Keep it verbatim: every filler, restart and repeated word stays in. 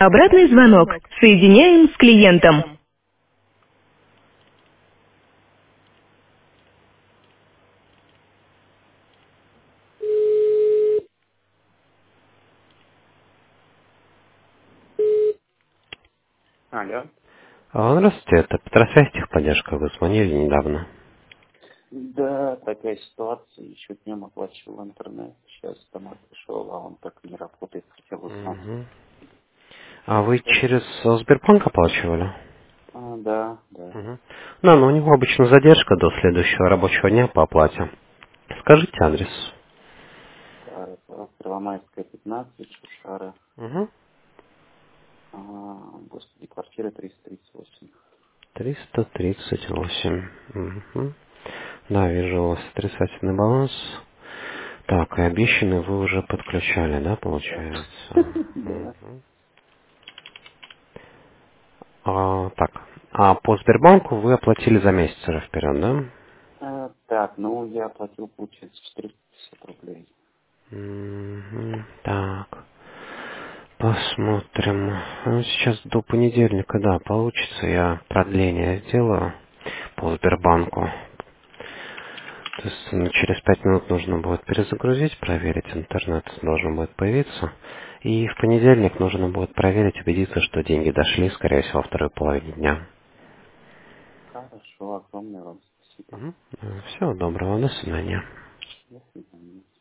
Обратный звонок. Соединяем с клиентом. Алло. А, Здравствуйте, это Петросвязь техподдержка, вы звонили недавно. Да, такая ситуация. Еще днем оплачивал интернет. Сейчас домой пришел, а он так не работает. Хотел узнать. Мгм. А вы Что? через э, Сбербанк оплачивали? А, да, да. Мгм. Да, но у него обычно задержка до следующего рабочего дня по оплате. Скажите адрес. Да, это Первомайская, пятнадцать, Шушара. Угу. А, господи, квартира триста тридцать восемь. триста тридцать восемь. Мгм. Да, вижу у вас отрицательный баланс. Так, и обещанный вы уже подключали, да, Да. получается? Да. Мгм. А, так, а по Сбербанку вы оплатили за месяц уже вперед, да? А, так, ну я оплатил, получается, четыреста пятьдесят рублей. Мгм. Так, посмотрим. Ну, сейчас до понедельника, да, получится. Я продление сделаю по Сбербанку. То есть ну, через пять минут нужно будет перезагрузить, проверить, интернет должен будет появиться. И в понедельник нужно будет проверить, убедиться, что деньги дошли, скорее всего, во второй половине дня. Хорошо, огромное вам спасибо. Всего доброго, до свидания. До свидания.